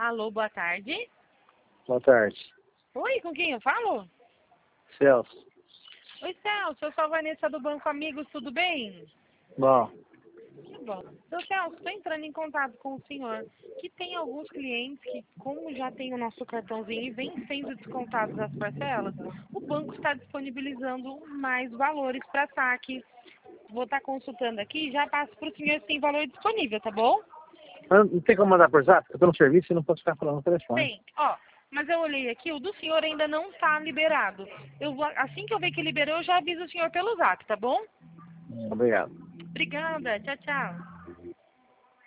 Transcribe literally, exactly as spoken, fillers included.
Alô, boa tarde. Boa tarde. Oi, com quem eu falo? Celso. Oi, Celso, eu sou a Vanessa do Banco Amigos, tudo bem? Bom, Que bom. Seu Celso, estou entrando em contato com o senhor, que tem alguns clientes que, como já tem o nosso cartãozinho e vem sendo descontados as parcelas, o banco está disponibilizando mais valores para saque. Vou estar consultando aqui e já passo para o senhor se tem valor disponível, tá bom? não não tem como mandar por zap? Eu tô no serviço e não posso ficar falando no telefone. Tem, ó, mas eu olhei aqui, o do senhor ainda não está liberado. Eu vou, assim que eu ver que liberou, eu já aviso o senhor pelo zap, tá bom? Obrigado. Obrigada, tchau, tchau.